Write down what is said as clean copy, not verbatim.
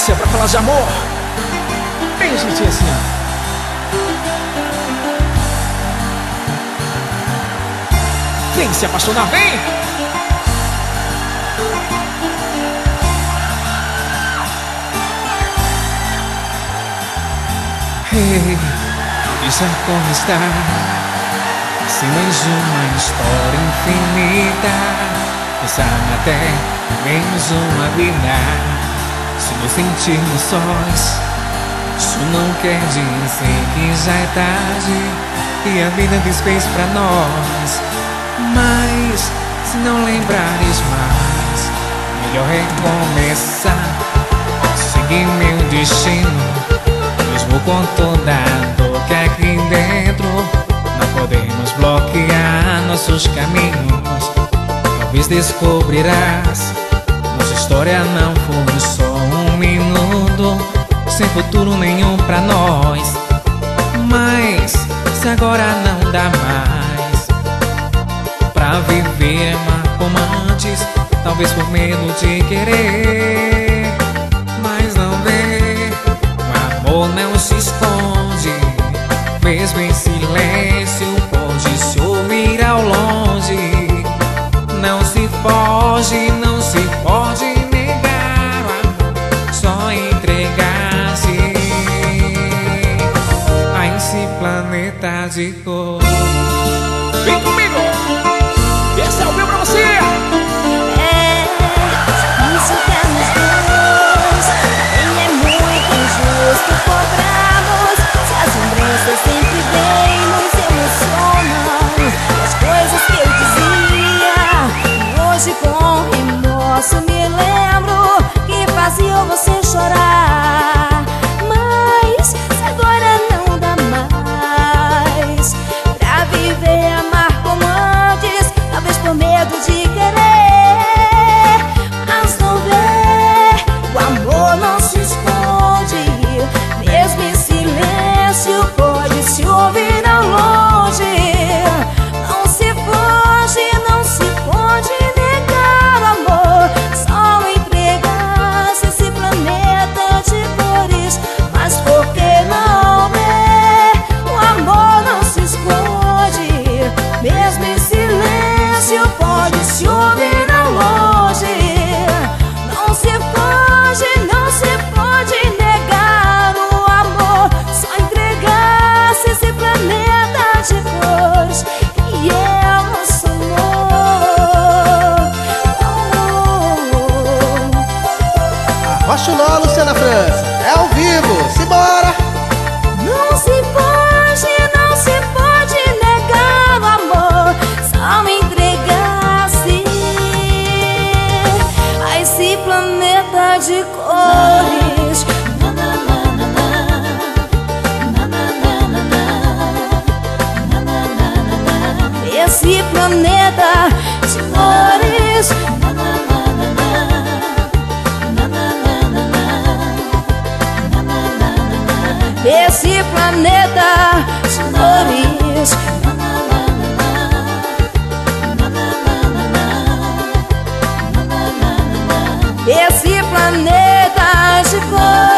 potência pra falar de amor. Vem, gente, assim, ó. Vem se apaixonar, vem! Hey, diz como está. Se mais uma história infinita, pensar até menos uma vida. Se nos sentirmos sós, isso não quer dizer que já é tarde e a vida desfez pra nós. Mas se não lembrares mais, melhor recomeçar. Seguir meu destino, mesmo com toda a dor que aqui dentro. Não podemos bloquear nossos caminhos. Talvez descobrirás, nossa história não foi só um minuto, sem futuro nenhum pra nós. Mas se agora não dá mais pra viver como antes, talvez por medo de querer, mas não vê, o amor não se esconde, mesmo em silêncio pode se ouvir ao longe. Não se foge, não se pode negar o amor, só entregar-se a esse planeta de cor. Vem comigo! Esse é o meu pra você! É, isso que é nos dois. Ele é muito injusto, cobramos. Se as lembranças sempre vêm, nos emocionam. As coisas que eu dizia, hoje com remorso me lembro que faziam você chorar. Mas se agora não dá mais pra viver, amar como antes, talvez por medo de querer, mas não vê, o amor não se esconde, mesmo em silêncio pode se ouvir ao longe. Não se foge, não se pode negar o amor, só entregar-se esse planeta de cores. Mas por que não ver, o amor não se esconde, mesmo em silêncio pode se ouvir ao longe. Não se foge, não se pode negar o amor, só entregar-se esse planeta de cores. E é o nosso amor. Arrocha o nó, Luciana França. É ao vivo, simbora! Não se foge, não se pode negar o amor, só entregar-se a esse planeta de cores. Esse planeta de cores. Esse planeta de cores. Esse planeta de cores.